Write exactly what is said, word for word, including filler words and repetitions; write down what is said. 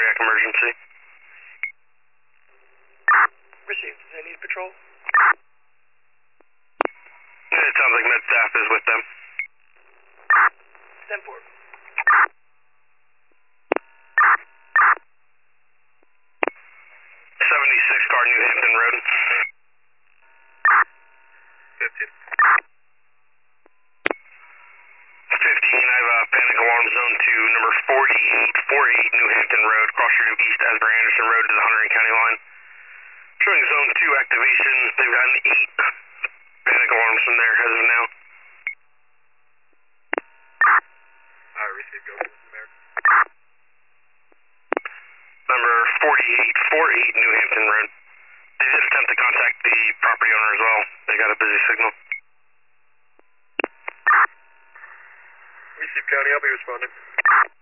cardiac emergency. Received. They need patrol? It sounds like med staff is with them. ten four. seventy-six car, New Hampton Road. fifteen. fifteen, I have a panic alarm zone to number forty-eight forty-eight New Hampton Road, cross your due east Asbury Anderson Road to the Hunter County line. Showing zone two activation. They've gotten eight panic alarms from there as of now. Alright, receive. Go from there. Number forty-eight forty-eight New Hampton Road. They did attempt to contact the property owner as well. They got a busy signal. Receive County, I'll be responding.